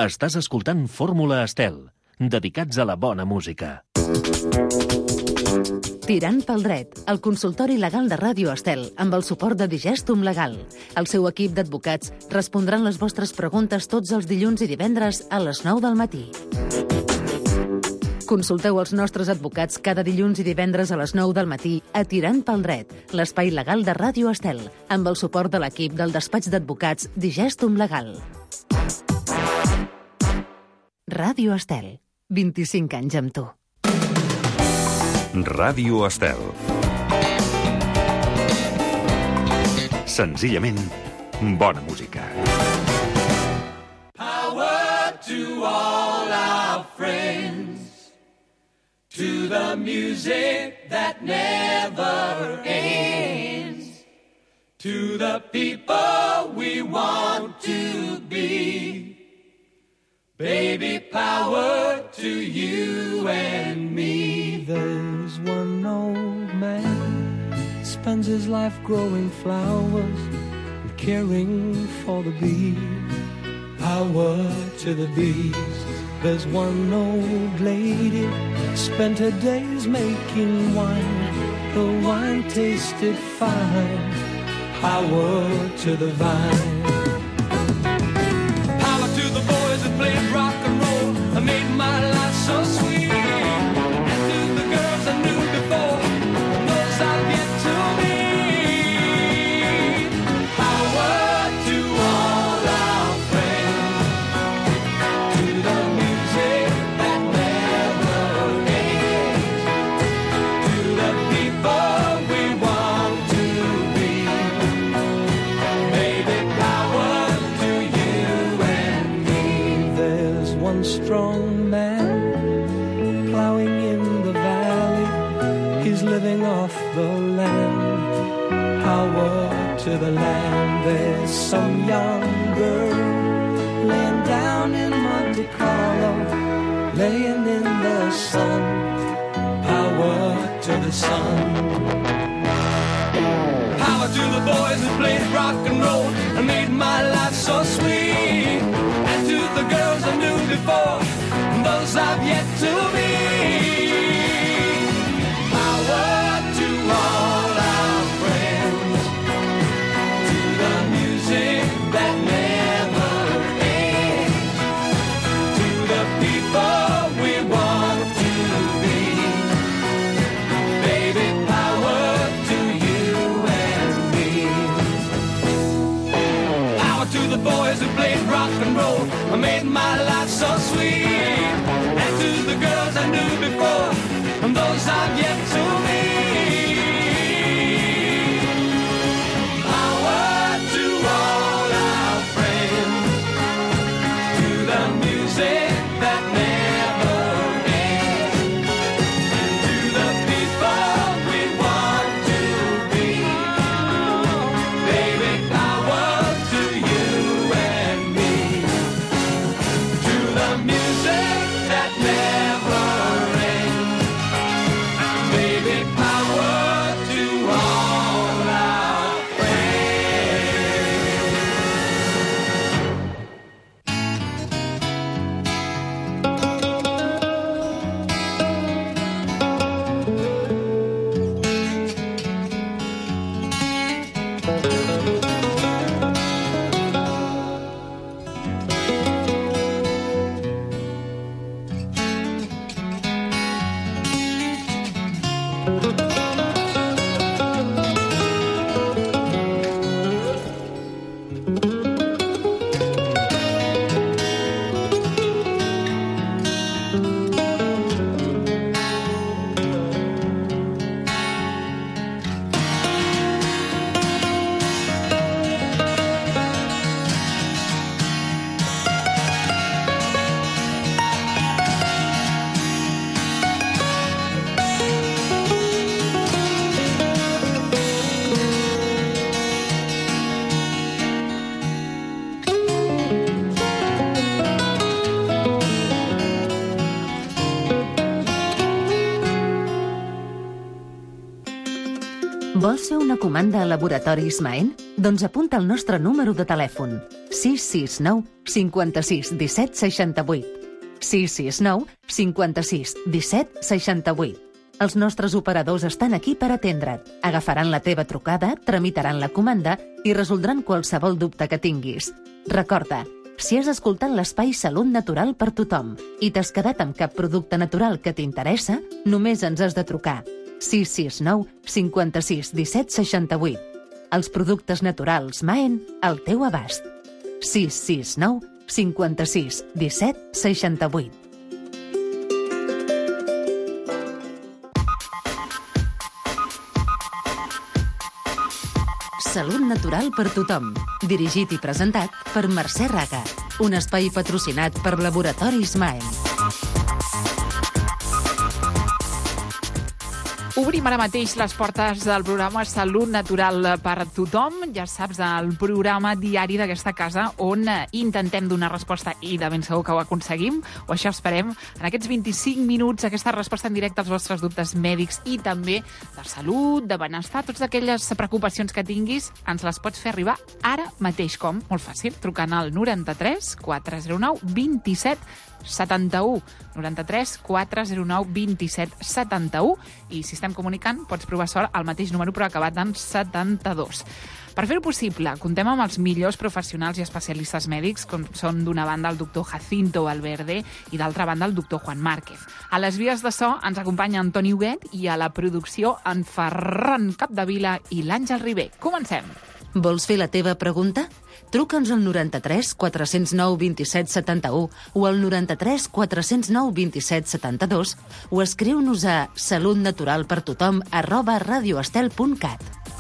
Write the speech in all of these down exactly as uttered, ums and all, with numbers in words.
Estàs escoltant Fórmula Estel, dedicats a la bona música. Tirant pel dret, el consultori legal de Ràdio Estel, amb el suport de Digestum Legal. El seu equip d'advocats respondran les vostres preguntes tots els dilluns i divendres a les nou del matí. Consulteu els nostres advocats cada dilluns i divendres a les nou del matí a Tirant pel dret, l'espai legal de Ràdio Estel, amb el suport de l'equip del despatx d'advocats Digestum Legal. Ràdio Estel, vint-i-cinc anys amb tu. Ràdio Estel. Senzillament, bona música. Power to all our friends, to the music that never ends, to the people we want to be. Baby, power to you and me. There's one old man, spends his life growing flowers and caring for the bees. Power to the bees. There's one old lady, spent her days making wine. The wine tasted fine. Power to the vine. Played rock and roll, I made my life so sweet. And to the girls I knew before, those I've yet to meet. Power to all our friends, to the music that never ends, to the people we want to be. Baby, power to you and me. One strong man plowing in the valley, he's living off the land. Power to the land. There's some young girl laying down in Monte Carlo, laying in the sun. Power to the sun. Power to the boys that played rock and roll and made my life so sweet. And to the girls I knew before, and those I've yet to meet. Power to all our friends, to the music that never ends, to the people we want to be. Baby, power to you and me. Power to the boys who played rock and roll, I made my life so sweet. And to the girls I knew before, and those I've yet to meet. Power to all our friends, to the music that never ends, and to the people we want to be. Baby, power to you and me. To the music that never ends. Baby, power to all our friends. Vols fer una comanda a Laboratoris Maen? Doncs apunta el nostre número de telèfon. sis sis nou cinquanta-sis disset seixanta-vuit. sis sis nou cinquanta-sis disset seixanta-vuit. Els nostres operadors estan aquí per atendre't. Agafaran la teva trucada, tramitaran la comanda i resoldran qualsevol dubte que tinguis. Recorda, si has escoltat l'espai Salut Natural per tothom i t'has quedat amb cap producte natural que t'interessa, només ens has de trucar. sis sis nou cinquanta-sis disset seixanta-vuit. Els productes naturals Maen al teu abast. sis sis nou cinquanta-sis disset seixanta-vuit. Salut Natural per tothom. Dirigit i presentat per Mercè Raga. Un espai patrocinat per Laboratoris Maen. Obrim ara mateix les portes del programa Salut Natural per tothom. Ja saps, el programa diari d'aquesta casa on intentem donar resposta, i de ben segur que ho aconseguim, o això esperem, en aquests vint-i-cinc minuts, aquesta resposta en directe als vostres dubtes mèdics i també de salut, de benestar, totes aquelles preocupacions que tinguis, ens les pots fer arribar ara mateix. Com? Molt fàcil, trucant al noranta-tres quatre zero nou vint-i-set setanta-u. noranta-tres quatre zero nou vint-i-set setanta-u. I si estem comunicant, pots provar sort al mateix número però acabat en setanta-dos. Per fer-ho possible, contem amb els millors professionals i especialistes mèdics, com són d'una banda el doctor Jacinto Valverde i d'altra banda el doctor Juan Márquez. A les vies de so ens acompanya Antoni Huguet i a la producció en Ferran Capdevila i l'Àngel Ribé. Comencem! Vols fer la teva pregunta? Truca'ns al noranta-tres quatre zero nou vint-i-set setanta-u o al noranta-tres quatre zero nou vint-i-set setanta-dos o escriu-nos a salutnaturalpertothom arroba radioestel punt cat.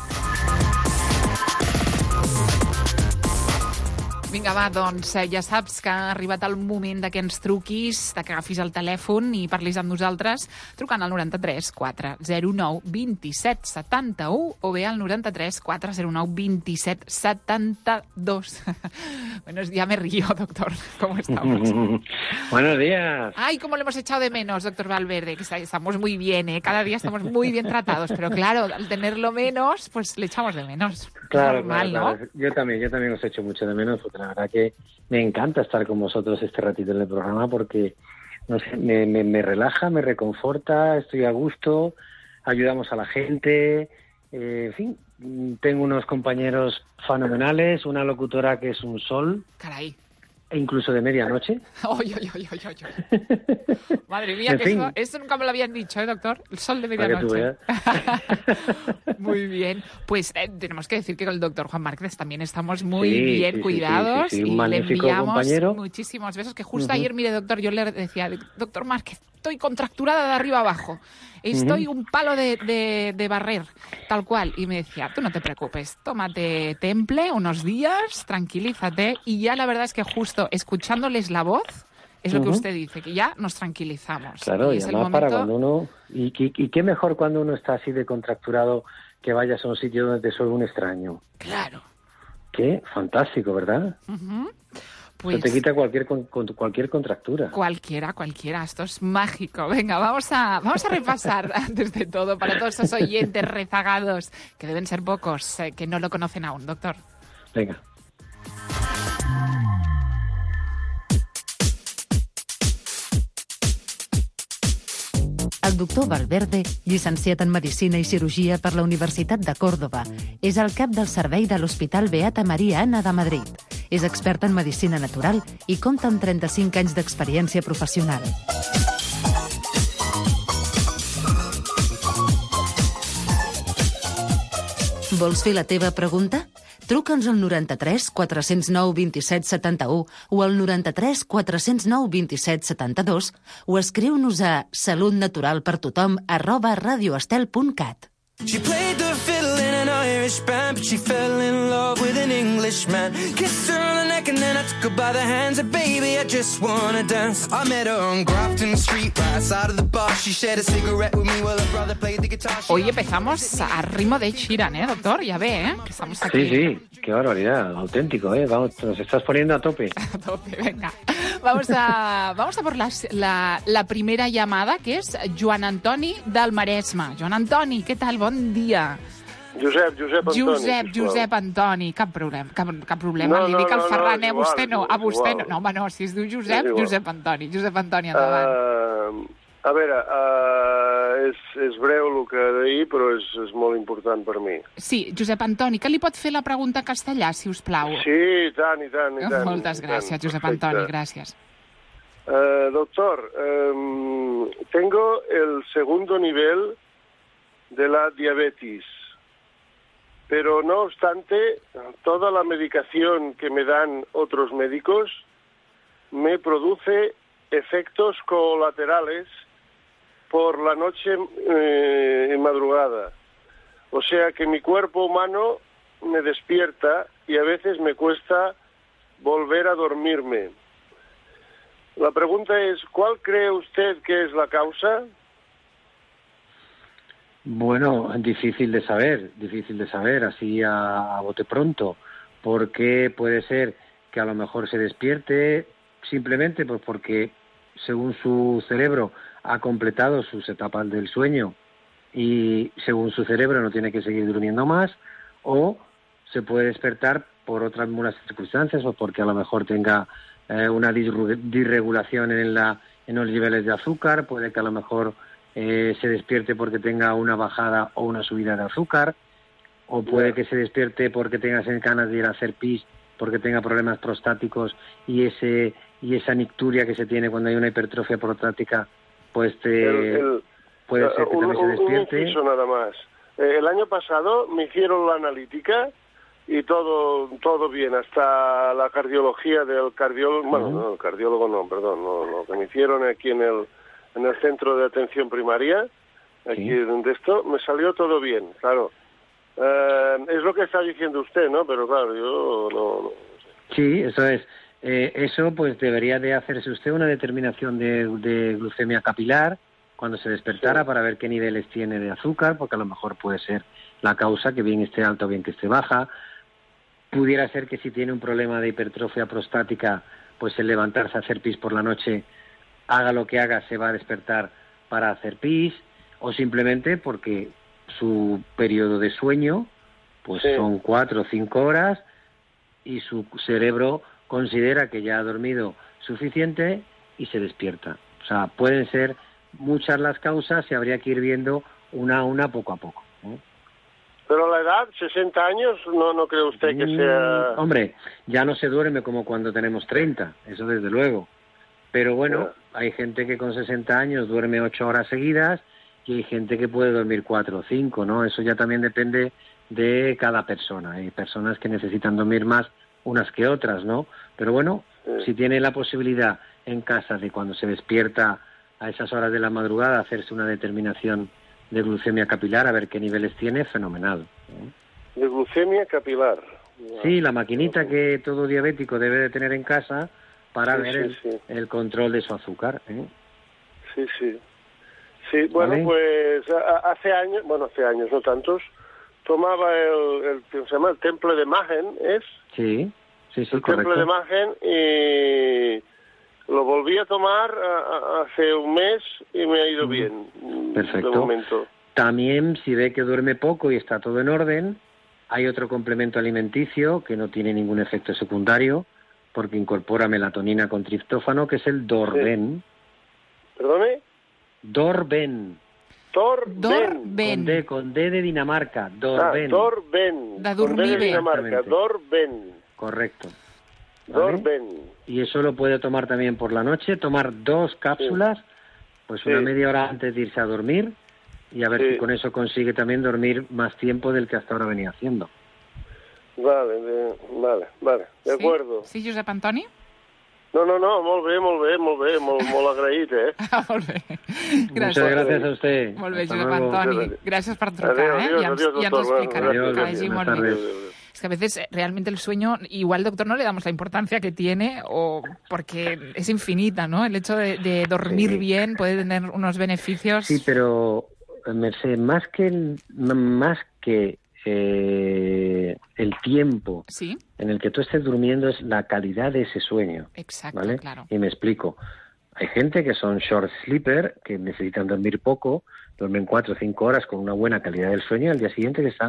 Vinga, va, doncs ja saps que ha arribat el moment de que ens truquis, de que agafis el telèfon i parlis amb nosaltres, trucant al noranta-tres quatre zero nou vint-i-set setanta-u o bé al noranta-tres quatre zero nou vint-i-set setanta-dos. Bueno, ya me río, doctor. ¿Cómo estamos? Buenos días. Ay, cómo lo hemos echado de menos, doctor Valverde, que estamos muy bien, ¿eh? Cada día estamos muy bien tratados, pero claro, al tenerlo menos, pues le echamos de menos. Claro, normal, claro, ¿no? claro. Yo también, yo también os echo mucho de menos, porque la verdad que me encanta estar con vosotros este ratito en el programa, porque no sé, me, me, me relaja, me reconforta, estoy a gusto, ayudamos a la gente, eh, en fin, tengo unos compañeros fenomenales, una locutora que es un sol. Caray. E incluso de medianoche. Oy, oy, oy, oy, oy. Madre mía, que eso, esto nunca me lo habían dicho, ¿eh, doctor? El sol de medianoche. Muy bien. Pues eh, tenemos que decir que con el doctor Juan Márquez también estamos muy sí, bien sí, cuidados sí, sí, sí. y Un le enviamos compañero. muchísimos besos. Que justo Uh-huh. ayer, mire, doctor, yo le decía, doctor Márquez, estoy contracturada de arriba abajo. Estoy Uh-huh. un palo de, de, de barrer, tal cual. Y me decía, tú no te preocupes, tómate temple unos días, tranquilízate. Y ya la verdad es que justo escuchándoles la voz, es lo Uh-huh. que usted dice, que ya nos tranquilizamos. Claro, y y es el además momento... para cuando uno... Y, y, y qué mejor cuando uno está así de contracturado que vayas a un sitio donde te suene un extraño. Claro. Qué fantástico, ¿verdad? Uh-huh. Pues... Eso te quita cualquier, con, con, cualquier contractura. Cualquiera, cualquiera. Esto es mágico. Venga, vamos a, vamos a repasar antes de todo para todos esos oyentes rezagados, que deben ser pocos, eh, que no lo conocen aún, doctor. Venga. El doctor Valverde, llicenciat en Medicina i Cirurgia per la Universitat de Còrdova, és el cap del servei de l'Hospital Beata Maria Anna de Madrid. És expert en medicina natural i compta amb trenta-cinc anys d'experiència professional. Vols fer la teva pregunta? Truca'ns al noranta-tres quatre zero nou vint-i-set setanta-u o al noranta-tres quatre zero nou vint-i-set setanta-dos o escriu-nos a salutnaturalpertothom arroba radioestel punt cat. She played the fiddle in an Irish band, but she fell in love with an Englishman. Kissed her on the neck and then I took her by the hands. And baby, I just wanna dance. I met her on Grafton Street, right outside of the bar. She shared a cigarette with me while her brother played the guitar. Hoy empezamos a ritmo de Sheeran, ¿eh, doctor? Ya ve, ¿eh? Que estamos aquí. Sí, sí, qué barbaridad, auténtico, ¿eh? Vamos, nos estás poniendo a tope. A tope, venga. Vamos a, vamos a por la, la, la primera llamada, que es Joan Antoni del Maresme. Joan Antoni, ¿qué tal? Bon dia. Josep, Josep Antoni, Josep, sisplau. Josep Antoni, cap problema, cap, cap problema. No, Li no, dic al no, no, Ferran, és eh, vostè igual, no, és a vostè igual. no. No, home, no, si es diu Josep, És igual. Josep Antoni. Josep Antoni, endavant. Uh, a veure, uh, és, és breu el que he de dir, però és, és molt important per mi. Sí, Josep Antoni, que li pot fer la pregunta en castellà, si us plau? Sí, i tant, i tant, i tant. Moltes i gràcies, tant. Josep Perfecte. Antoni, gràcies. Uh, doctor, um, tengo el segundo nivel de la diabetes, pero no obstante, toda la medicación que me dan otros médicos me produce efectos colaterales por la noche eh, en madrugada. O sea que mi cuerpo humano me despierta y a veces me cuesta volver a dormirme. La pregunta es, ¿cuál cree usted que es la causa? Bueno, difícil de saber, difícil de saber, así a, a bote pronto, porque puede ser que a lo mejor se despierte simplemente pues porque según su cerebro ha completado sus etapas del sueño y según su cerebro no tiene que seguir durmiendo más, o se puede despertar por otras muchas circunstancias, o porque a lo mejor tenga eh, una disru- disregulación en, la, en los niveles de azúcar, puede que a lo mejor eh, se despierte porque tenga una bajada o una subida de azúcar, o puede que se despierte porque tenga ganas de ir a hacer pis, porque tenga problemas prostáticos y ese y esa nicturia que se tiene cuando hay una hipertrofia prostática, pues te, El- el- puede ser que un, también se un- un despierte. inciso nada más. Eh, el año pasado me hicieron la analítica y todo todo bien, hasta la cardiología del cardiólogo, bueno, Ujú. no, el cardiólogo no, perdón, no, lo que me hicieron aquí en el en el centro de atención primaria, aquí Sí. donde esto, me salió todo bien, claro. Eh, es lo que está diciendo usted, ¿no? Pero claro, yo no... no. Sí, eso es. Eh, eso pues debería de hacerse usted una determinación de, de glucemia capilar cuando se despertara Sí. para ver qué niveles tiene de azúcar, porque a lo mejor puede ser la causa, que bien esté alta o bien que esté baja. Pudiera ser que si tiene un problema de hipertrofia prostática, pues el levantarse a hacer pis por la noche, haga lo que haga, se va a despertar para hacer pis, o simplemente porque su periodo de sueño pues Sí. son cuatro o cinco horas y su cerebro considera que ya ha dormido suficiente y se despierta. O sea, pueden ser muchas las causas y habría que ir viendo una a una poco a poco, ¿no? Pero la edad, sesenta años, ¿no, no cree usted que Mm, sea...? Hombre, ya no se duerme como cuando tenemos treinta, eso desde luego. Pero bueno, hay gente que con sesenta años duerme ocho horas seguidas y hay gente que puede dormir cuatro o cinco, ¿no? Eso ya también depende de cada persona. Hay personas que necesitan dormir más unas que otras, ¿no? Pero bueno, Sí. si tiene la posibilidad en casa de cuando se despierta a esas horas de la madrugada hacerse una determinación de glucemia capilar, a ver qué niveles tiene, fenomenal, ¿no? De glucemia capilar. Sí, la maquinita que todo diabético debe de tener en casa para Sí, ver sí, el, sí. el control de su azúcar, ¿eh? Sí, sí. Sí, bueno, Vale. pues a- hace años, bueno, hace años, no tantos, tomaba el, el, ¿cómo se llama? El temple de Magen, ¿es? Sí, sí, sí, el temple correcto. de Magen, y lo volví a tomar a- a- hace un mes y me ha ido bien. Perfecto. De momento. También, si ve que duerme poco y está todo en orden, hay otro complemento alimenticio que no tiene ningún efecto secundario, porque incorpora melatonina con triptófano, que es el Dorben. ¿Perdone? Dorben. Torben. Dorben. Con D, con D de Dinamarca. Ah, Dorben. Dorben. De Con dormir D de bé. Dinamarca. Exactamente. Dorben. Correcto. ¿Vale? Dorben. Y eso lo puede tomar también por la noche, tomar dos cápsulas, pues una Sí. media hora antes de irse a dormir, y a ver Sí. si con eso consigue también dormir más tiempo del que hasta ahora venía haciendo. Vale, de, vale, vale, de Sí? acuerdo. Sí, Josep Antoni? No, no, no, molt bé, molt bé, molt bé, molt, molt agraït, eh? Ah, molt bé. Muchas Gràcies. gracias a usted. Molt bé, Hasta Josep luego. Antoni. Gràcies per trucar, Adéu, eh? adiós, ja ens, adiós, ja ens doctor. explicarà. Adiós, que vagi buenas molt bé. tardes. Es que a veces eh, realmente el sueño, igual doctor no le damos la importancia que tiene, o porque es infinita, ¿no? El hecho de, de dormir Sí. bien puede tener unos beneficios. Sí, pero Merced, más que el, más que eh, el tiempo Sí, en el que tú estés durmiendo es la calidad de ese sueño. exacto, ¿Vale? claro. Y me explico. Hay gente que son short sleeper, que necesitan dormir poco, duermen cuatro o cinco horas con una buena calidad del sueño, y al día siguiente que están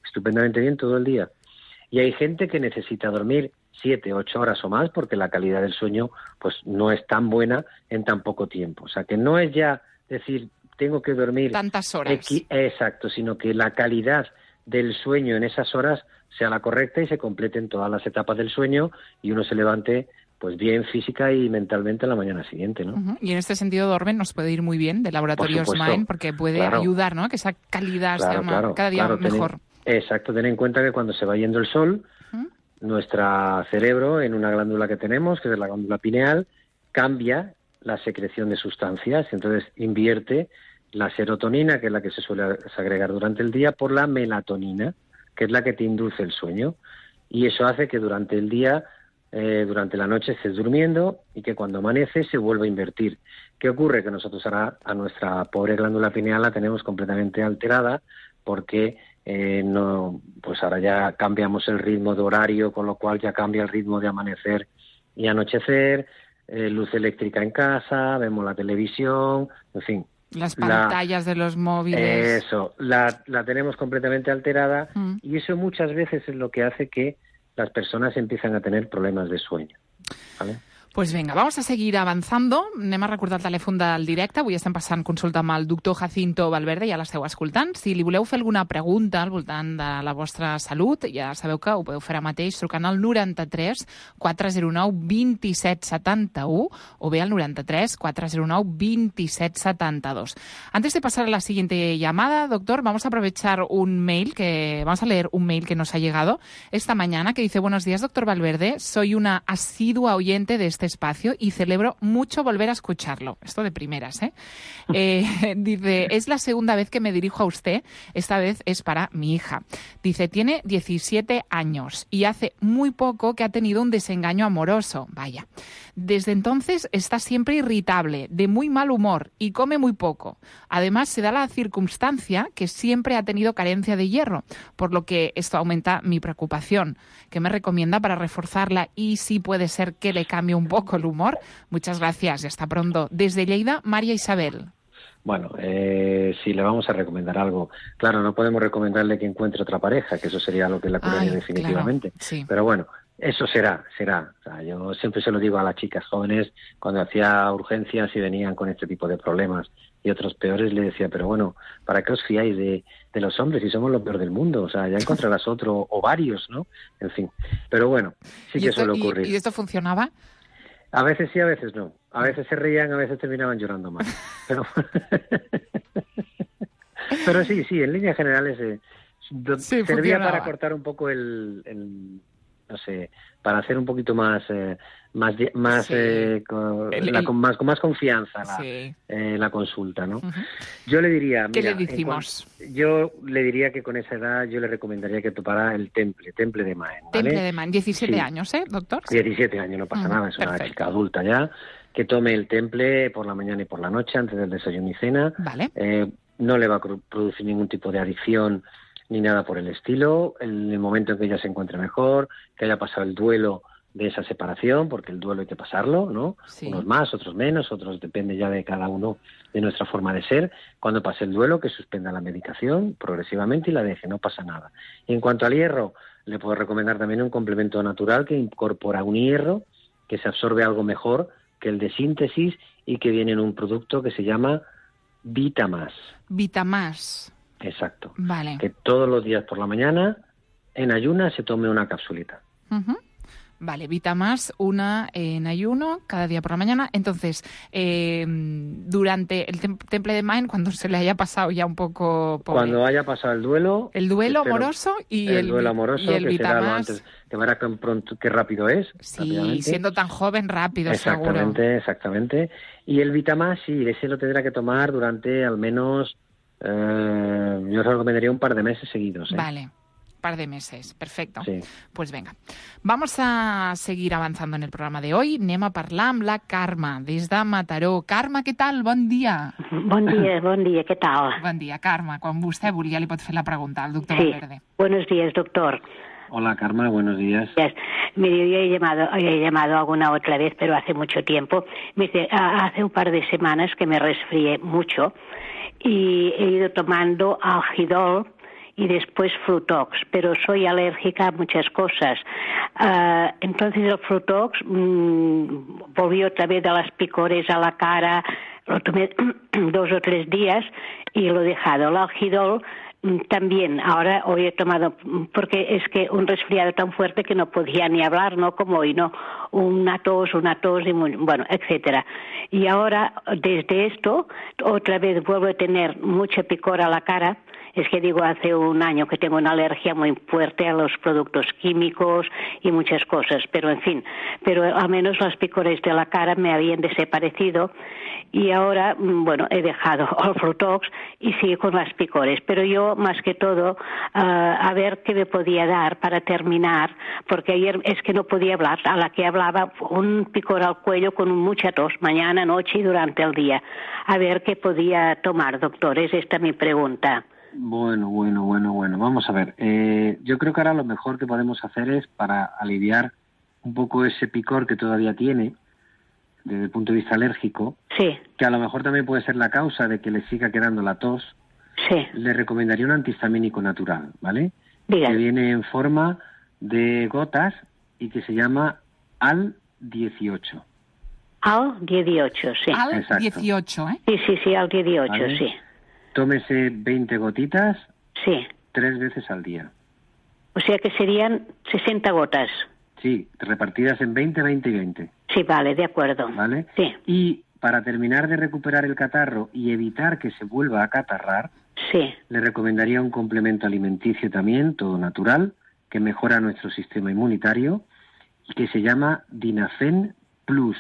estupendamente bien todo el día. Y hay gente que necesita dormir siete, ocho horas o más porque la calidad del sueño pues no es tan buena en tan poco tiempo. O sea, que no es ya decir, tengo que dormir... tantas horas. X, exacto, sino que la calidad del sueño en esas horas sea la correcta y se completen todas las etapas del sueño y uno se levante pues bien física y mentalmente a la mañana siguiente, ¿no? Uh-huh. Y en este sentido, Dormen nos puede ir muy bien de Laboratorios Por supuesto. Mind porque puede Claro. ayudar, ¿no? Que esa calidad Claro, sea más- claro, cada día claro, ten en- mejor. exacto, ten en cuenta que cuando se va yendo el sol, Uh-huh. nuestro cerebro, en una glándula que tenemos, que es la glándula pineal, cambia la secreción de sustancias, entonces invierte la serotonina, que es la que se suele segregar durante el día, por la melatonina, que es la que te induce el sueño. Y eso hace que durante el día, eh, durante la noche estés durmiendo y que cuando amanece se vuelva a invertir. ¿Qué ocurre? Que nosotros ahora a nuestra pobre glándula pineal la tenemos completamente alterada porque eh, no, pues ahora ya cambiamos el ritmo de horario, con lo cual ya cambia el ritmo de amanecer y anochecer, eh, luz eléctrica en casa, vemos la televisión, en fin. Las La- pantallas de los móviles. Eso, la, la tenemos completamente alterada Mm. y eso muchas veces es lo que hace que las personas empiezan a tener problemas de sueño. ¿Vale? Pues vinga, vamos a seguir avançant. Anem a recordar el telèfon del directe. Avui estem passant consulta amb el doctor Jacinto Valverde, ja l'esteu escoltant. Si li voleu fer alguna pregunta al voltant de la vostra salut, ja sabeu que ho podeu fer ara mateix trucant al noranta-tres quatre zero nou vint set setanta-u o bé al noranta-tres quatre zero nou vint set setanta-dos. Antes de pasar a la siguiente llamada, doctor, vamos a aprovechar un mail que vamos a leer un mail que nos ha llegado esta mañana que dice: buenos días, doctor Valverde, soy una asidua oyente de este espacio y celebro mucho volver a escucharlo. Esto de primeras, ¿eh? eh dice, es la segunda vez que me dirijo a usted, esta vez es para mi hija. Dice, tiene diecisiete años y hace muy poco que ha tenido un desengaño amoroso. Vaya. Desde entonces está siempre irritable, de muy mal humor y come muy poco. Además, se da la circunstancia que siempre ha tenido carencia de hierro, por lo que esto aumenta mi preocupación. ¿Qué me recomienda para reforzarla y si puede ser que le cambie un poco el humor? Muchas gracias y hasta pronto. Desde Lleida, María Isabel. Bueno, eh, si le vamos a recomendar algo, claro, no podemos recomendarle que encuentre otra pareja, que eso sería lo que la curaría Ay, definitivamente. claro, sí. Pero bueno, eso será, será. O sea, yo siempre se lo digo a las chicas jóvenes cuando hacía urgencias y venían con este tipo de problemas y otros peores, le decía, pero bueno, ¿para qué os fiáis de, de los hombres si somos lo peor del mundo? O sea, ya encontrarás otro o varios, ¿no? En fin, pero bueno, sí ¿Y que esto, suele y- ocurrir. ¿Y esto funcionaba? A veces sí, a veces no. A veces se reían, a veces terminaban llorando más. Pero, pero sí, sí, en líneas generales eh, do- Sí, servía funcionaba. para cortar un poco el, el- no sé, para hacer un poquito más, eh, más, di- más, Sí. eh, con, El- la- el- con más, con más confianza la, Sí. eh, la consulta, ¿no? Ujú. Yo le diría, ¿Qué mira, le en decimos? cuan- yo le diría que con esa edad yo le recomendaría que topara el temple, temple de Maen, ¿vale? Temple de Man, diecisiete Sí. años, ¿eh, doctor? diecisiete años, no pasa Ujú, nada, es una perfecto. chica adulta ya, que tome el temple por la mañana y por la noche antes del desayuno y cena. Vale. Eh, no le va a cru- producir ningún tipo de adicción ni nada por el estilo. En el momento en que ella se encuentre mejor, que haya pasado el duelo de esa separación, porque el duelo hay que pasarlo, ¿no? Sí. Unos más, otros menos, otros depende ya de cada uno, de nuestra forma de ser. Cuando pase el duelo, que suspenda la medicación progresivamente y la deje, no pasa nada. Y en cuanto al hierro, le puedo recomendar también un complemento natural que incorpora un hierro que se absorbe algo mejor que el de síntesis y que viene en un producto que se llama Vitamás. Vitamás. Exacto. Vale. Que todos los días por la mañana, en ayunas, se tome una capsulita. Ujú. Vale, Vitamás, una en ayuno cada día por la mañana. Entonces, eh, durante el tem- temple de Maen, cuando se le haya pasado ya un poco... pobre, Cuando haya pasado el duelo... el duelo espero- amoroso y el, el, duelo amoroso, y el que será lo Vitamás. antes, que verá que pronto, qué rápido es. Sí, rápidamente. siendo tan joven, rápido, seguro. Exactamente, exactamente. Y el Vitamás, sí, ese lo tendrá que tomar durante al menos, eh, yo os recomendaría un par de meses seguidos. ¿eh? Vale, par de meses, perfecto. Sí. Pues venga, vamos a seguir avanzando en el programa de hoy. Anem a parlar amb la Carme, des de Mataró. Carme, què tal? Bon dia. Bon dia, bon dia, ¿qué tal? Bon dia, Carme. Quan vostè vulgui ja li pot fer la pregunta al doctor Sí, Valverde. buenos días, doctor. Hola, Karma, buenos días. Yes. Mire, yo he llamado, he llamado alguna otra vez, pero hace mucho tiempo. Mire, ah, hace un par de semanas que me resfrié mucho y he ido tomando Algidol y después Frutox, pero soy alérgica a muchas cosas. Uh, entonces el Frutox mmm, volví otra vez a las picores a la cara, lo tomé dos o tres días y lo he dejado. El Algidol también, ahora hoy he tomado, porque es que un resfriado tan fuerte que no podía ni hablar, no como hoy, no, una tos, una tos, y muy, bueno, etcétera. Y ahora, desde esto, otra vez vuelvo a tener mucha picor a la cara. Es que digo, hace un año que tengo una alergia muy fuerte a los productos químicos y muchas cosas, pero en fin, pero al menos las picores de la cara me habían desaparecido y ahora, bueno, he dejado el Frutox y sigo con las picores, pero yo más que todo, uh, a ver qué me podía dar para terminar, porque ayer es que no podía hablar, a la que hablaba un picor al cuello con mucha tos, mañana, noche y durante el día. A ver qué podía tomar, doctor, es esta mi pregunta. Bueno, bueno, bueno, bueno. Vamos a ver. Eh, yo creo que ahora lo mejor que podemos hacer es, para aliviar un poco ese picor que todavía tiene, desde el punto de vista alérgico, sí, que a lo mejor también puede ser la causa de que le siga quedando la tos, sí, le recomendaría un antihistamínico natural, ¿vale? Diga. Que viene en forma de gotas y que se llama Al dieciocho. Al dieciocho, sí. Al Exacto. dieciocho, ¿eh? Sí, sí, sí, al dieciocho, ¿Vale? sí. Tómese veinte gotitas Sí. tres veces al día. O sea que serían sesenta gotas. Sí, repartidas en veinte, veinte y veinte. Sí, vale, de acuerdo. ¿Vale? Sí, Y para terminar de recuperar el catarro y evitar que se vuelva a catarrar, sí. le recomendaría un complemento alimenticio también, todo natural, que mejora nuestro sistema inmunitario y que se llama Dinafen Plus.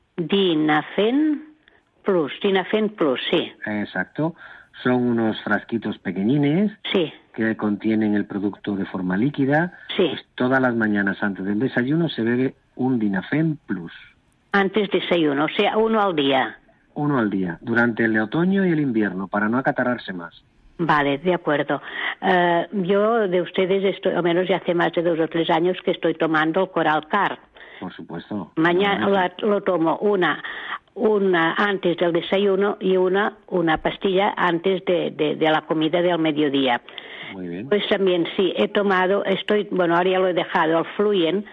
Dinafen Plus, Dinafen Plus, sí. Exacto. Son unos frasquitos pequeñines Sí, que contienen el producto de forma líquida. sí. Pues todas las mañanas antes del desayuno se bebe un Dinafen Plus. Antes desayuno, o sea, uno al día. Uno al día, durante el otoño y el invierno, para no acatarrarse más. Vale, de acuerdo. Eh, yo de ustedes, estoy, al menos ya hace más de dos o tres años que estoy tomando el Coral Car. Por supuesto. Mañana la- lo tomo una una antes del desayuno y una una pastilla antes de, de, de la comida del mediodía. Muy bien. Pues también sí, he tomado, estoy, bueno, ahora ya lo he dejado, el Fluyen.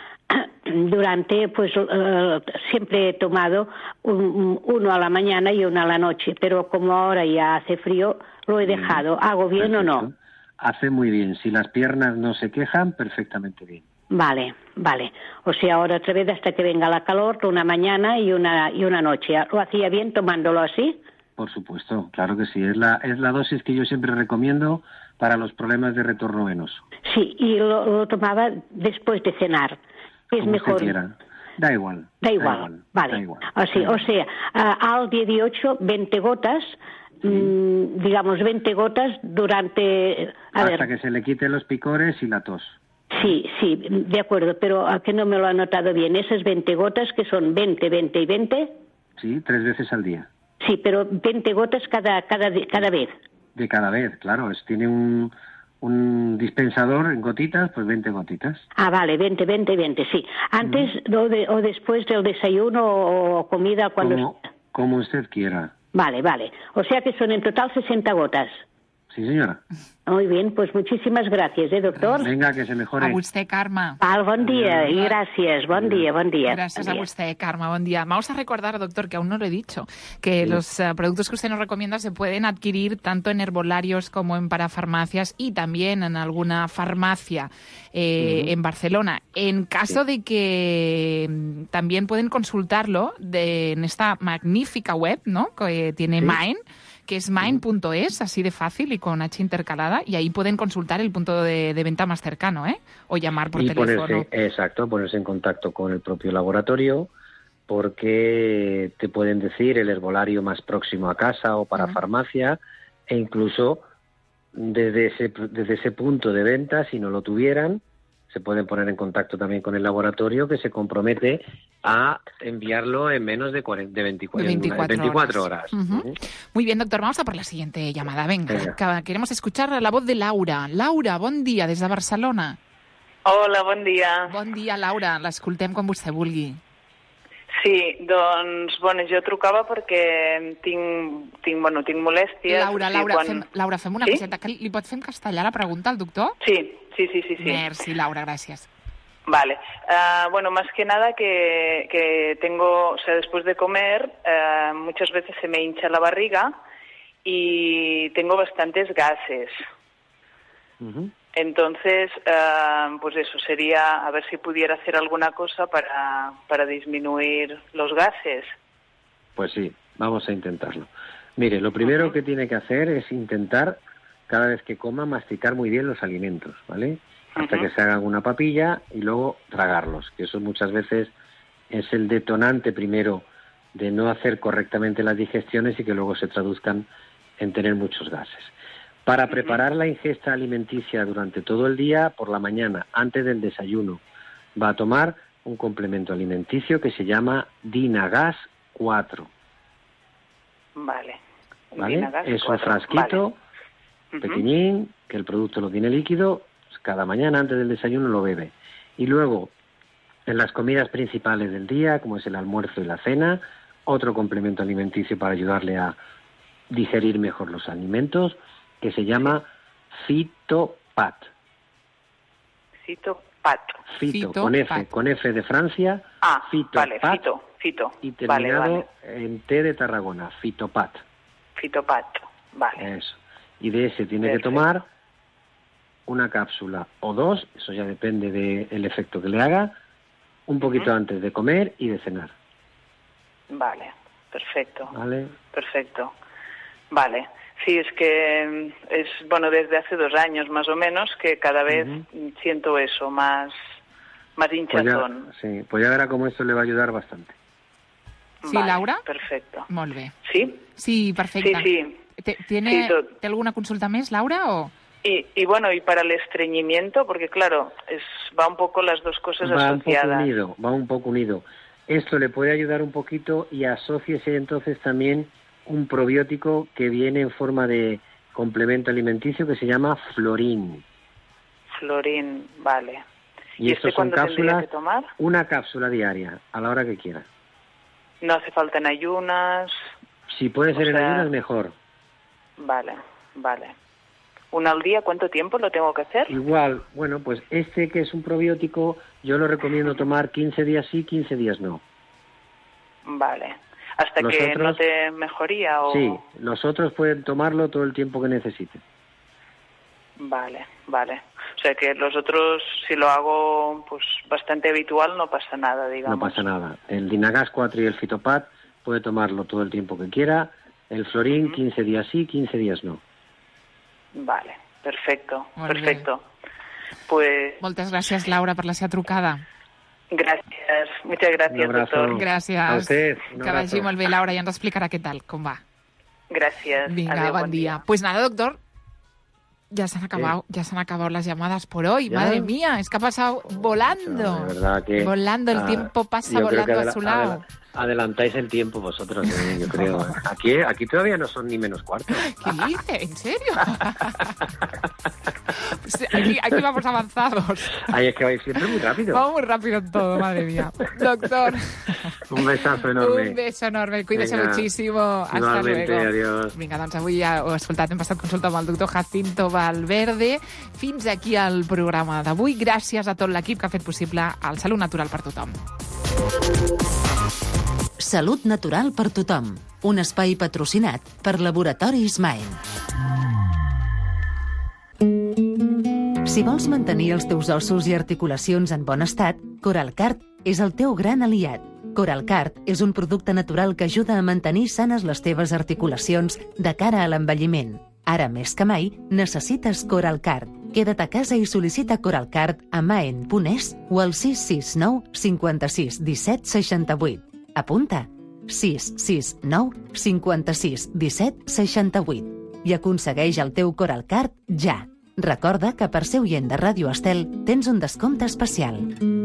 Durante, pues uh, siempre he tomado un, uno a la mañana y uno a la noche, pero como ahora ya hace frío, lo he dejado. ¿Hago bien Perfecto. o no? Hace muy bien. Si las piernas no se quejan, perfectamente bien. Vale, vale. O sea, ahora otra vez hasta que venga la calor, una mañana y una y una noche. ¿Lo hacía bien tomándolo así? Por supuesto, claro que sí. Es la, es la dosis que yo siempre recomiendo para los problemas de retorno venoso. Sí, y lo, lo tomaba después de cenar. Es Como mejor. usted quiera. Da igual. Da igual, vale. Da igual. Así, o sea, uh, al dieciocho, veinte gotas, sí. mmm, digamos veinte gotas durante... A Hasta ver, que se le quiten los picores y la tos. sí, sí, de acuerdo, pero a que no me lo ha notado bien. Esas veinte gotas que son veinte, veinte y veinte. Sí, tres veces al día. Sí, pero veinte gotas cada, cada, cada vez. De cada vez, claro. Es, tiene un, un dispensador en gotitas, pues veinte gotitas. Ah, vale, veinte, veinte, veinte, sí. Antes mm. o, de, o después del desayuno o comida cuando... Como, como usted quiera. Vale, vale. O sea que son en total sesenta gotas. Sí, señora. Muy bien, pues muchísimas gracias, ¿eh, doctor? Venga, que se mejore. A usted, Carme. Val, bon día y gracias. Bon día, bon día. Gracias bon a día. usted, Carme. Buen día. Vamos a recordar, doctor, que aún no lo he dicho, que sí. los uh, productos que usted nos recomienda se pueden adquirir tanto en herbolarios como en parafarmacias y también en alguna farmacia eh, uh-huh. en Barcelona. En caso sí. de que um, también pueden consultarlo de, en esta magnífica web, ¿no?, que tiene sí. Mind, que es mind punto es, así de fácil y con H intercalada, y ahí pueden consultar el punto de, de venta más cercano, ¿eh? O llamar por y teléfono. Ponerse, exacto, ponerse en contacto con el propio laboratorio, porque te pueden decir el herbolario más próximo a casa o para uh-huh. farmacia, e incluso desde ese, desde ese punto de venta, si no lo tuvieran, se pueden poner en contacto también con el laboratorio, que se compromete a enviarlo en menos de, cuarenta, de veinticuatro, veinticuatro, veinticuatro horas. horas. Uh-huh. Uh-huh. Muy bien, doctor, vamos a por la siguiente llamada. Venga, Venga. Queremos escuchar la voz de Laura. Laura, bon dia, des de Barcelona. Hola, bon dia. Bon dia, Laura. L'escoltem quan vostè vulgui. Sí, doncs, bueno, jo trucava perquè tinc, tinc, bueno, tinc molèsties. Laura, o sigui, Laura, quan... fem, Laura, fem una sí? coseta. Que li pot fer en castellà la pregunta al doctor? Sí, sí, sí, sí. sí. Merci, Laura, gracias. Vale. Uh, bueno, más que nada que, que tengo, o sea, después de comer, uh, muchas veces se me hincha la barriga y tengo bastantes gases. Ujú. Entonces, uh, pues eso sería, a ver si pudiera hacer alguna cosa para, para disminuir los gases. Pues sí, vamos a intentarlo. Mire, lo primero que tiene que hacer es intentar, cada vez que coma, masticar muy bien los alimentos, ¿vale? Hasta que se haga una papilla y luego tragarlos, que eso muchas veces es el detonante primero de no hacer correctamente las digestiones y que luego se traduzcan en tener muchos gases. Para preparar la ingesta alimenticia durante todo el día, por la mañana, antes del desayuno, va a tomar un complemento alimenticio que se llama Dinagas cuatro. Vale. ¿Vale? Dinagas Es un cuatro. frasquito Vale. pequeñín, que el producto lo tiene líquido, cada mañana antes del desayuno lo bebe. Y luego, en las comidas principales del día, como es el almuerzo y la cena, otro complemento alimenticio para ayudarle a digerir mejor los alimentos, que se llama Fitopat. Fitopat. Fito, Fito, con F, pat. con F de Francia, Ah, Fitopat, vale, fito, fito. y Vale, terminado vale. en T de Tarragona, Fitopat. Fitopat. Vale. Eso. Y de ese tiene Perfecto. que tomar una cápsula o dos, eso ya depende del efecto que le haga, un poquito Ujú. antes de comer y de cenar, Vale. Perfecto. ¿vale? Perfecto. Vale. Sí, es que mm, es, bueno, desde hace dos años más o menos que cada vez Ujú. siento eso, más, más Pues ya, hinchazón. sí, pues ya verá cómo esto le va a ayudar bastante. Sí, Vale, Laura? Perfecto. Molt bé. ¿Sí? Sí, perfecte. Sí, sí. Te- ¿Tiene, Sí, tot. ¿Té alguna consulta més, Laura, o...? Y, y bueno, y para el estreñimiento, porque claro, es, va un poco las dos cosas Va un poco asociadas. unido, va un poco unido. Esto le puede ayudar un poquito y asóciese entonces también un probiótico que viene en forma de complemento alimenticio que se llama Florín. Florín, vale. Y, ¿Y estos este son cuándo tendría cápsulas, que tomar? una cápsula diaria, a la hora que quiera. No hace falta en ayunas. Si puede ser O en sea- ayunas, mejor. Vale, vale. ¿Una al día? ¿Cuánto tiempo lo tengo que hacer? Igual, bueno, pues este que es un probiótico, yo lo recomiendo tomar quince días sí, quince días no. Vale. ¿Hasta Los que otros- note mejoría o...? Sí, los otros pueden tomarlo todo el tiempo que necesiten. Vale, vale. O sea que los otros, si lo hago pues bastante habitual, no pasa nada, digamos. No pasa nada. El Dinagas cuatro y el Fitopat puede tomarlo todo el tiempo que quiera. El Florín, quince días sí, quince días no. Vale, perfecto, Molt bé. perfecto. Pues Moltes gràcies, Laura, per la seva trucada. gracias, muchas gracias, Un abrazo. doctor. Gràcies. A usted, un Que abrazo. vagi molt bé, Laura, i ens explicarà què tal, com va. Gracias. Vinga, Adeu, buen día. Pues nada, doctor. Ya se han acabado, ya se han acabado las llamadas por hoy. ¿Ya? Madre mía, es que ha pasado volando. De verdad que... Volando, el ah, tiempo pasa yo creo que volando a adela- su lado. adela- adelantáis el tiempo vosotros, eh, yo creo. Aquí, aquí todavía no son ni menos cuarto. ¿Qué dice? ¿En serio? Sí, aquí, aquí vamos avanzados. Ay, es que vais siempre muy rápido. Vamos muy rápido en todo, madre mía. Doctor, Un besazo enorme. un beso enorme. Cuídese Venga. muchísimo. Hasta Igualmente, luego. adiós. Vinga, doncs avui ja ho heu escoltat, hem passat consulta amb el doctor Jacinto Valverde. Fins aquí el programa d'avui. Gràcies a tot l'equip que ha fet possible el Salut Natural per tothom. Salut natural per tothom. Un espai patrocinat per Laboratoris Maen. Si vols mantenir els teus ossos i articulacions en bon estat, Coralcart és el teu gran aliat. Coralcart és un producte natural que ajuda a mantenir sanes les teves articulacions de cara a l'envelliment. Ara més que mai, necessites Coralcart. Queda't a casa i sol·licita Coralcart a maen punt es o al sis sis nou cinquanta-sis disset seixanta-vuit. Apunta sis sis nou cinquanta-sis disset seixanta-vuit i aconsegueix el teu Coralcart ja. Recorda que per ser oient de Ràdio Estel tens un descompte especial.